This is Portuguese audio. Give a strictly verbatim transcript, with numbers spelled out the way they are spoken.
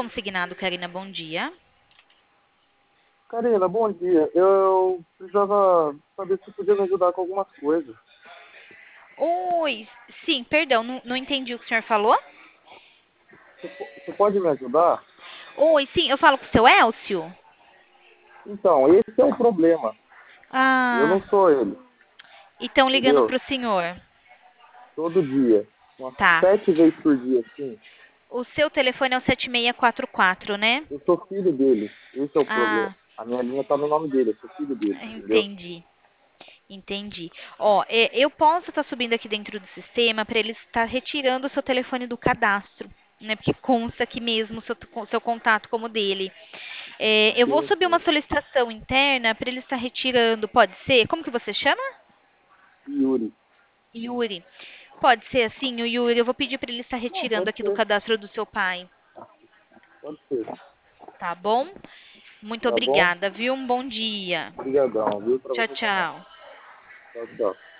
consignado, Karina, bom dia. Karina, bom dia. Eu precisava saber se você podia me ajudar com algumas coisas. Oi, sim, perdão, não, não entendi o que o senhor falou. Você, po- você pode me ajudar? Oi, sim, eu falo com o seu Elcio? Então, esse é o problema. Eu Ah, não sou ele, e estão ligando entendeu? pro senhor. Todo dia. Umas Tá. sete vezes por dia, sim. O seu telefone é o sete seis quatro quatro, né? Eu sou filho dele. Esse é o problema. Ah, A minha linha tá no nome dele, eu sou filho dele, entendeu? entendi. Entendi. Ó, é, eu posso estar subindo aqui dentro do sistema para ele estar retirando o seu telefone do cadastro, né? Porque consta aqui mesmo o seu, o seu contato como dele. É, eu vou Sim, subir uma sim. solicitação interna para ele estar retirando. Pode ser? Como que você chama? Yuri. Yuri. Pode ser assim, o Yuri. Eu vou pedir para ele estar Não, retirando pode aqui do ser. cadastro do seu pai. Pode ser. Tá bom? Muito Tá bom? obrigada, viu? Um bom dia. Obrigadão, viu? Pra Tchau, você também. tchau. Tchau, tchau.